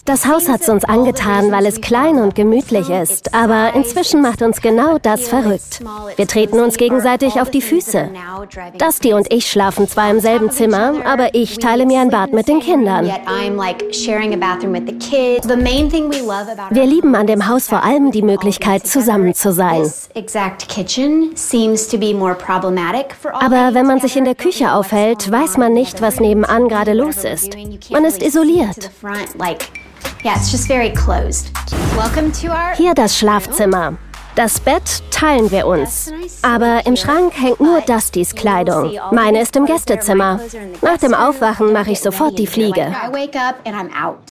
Das Haus hat's uns angetan, weil es klein und gemütlich ist. Aber inzwischen macht uns genau das verrückt. Wir treten uns gegenseitig auf die Füße. Dusty und ich schlafen zwar im selben Zimmer, aber ich teile mir ein Bad mit den Kindern. Wir lieben an dem Haus vor allem die Möglichkeit, zusammen zu sein. Aber wenn man sich in der Küche aufhält, weiß man nicht, was nebenan gerade los ist. Man ist isoliert. Hier das Schlafzimmer. Das Bett teilen wir uns. Aber im Schrank hängt nur Dustys Kleidung. Meine ist im Gästezimmer. Nach dem Aufwachen mache ich sofort die Fliege.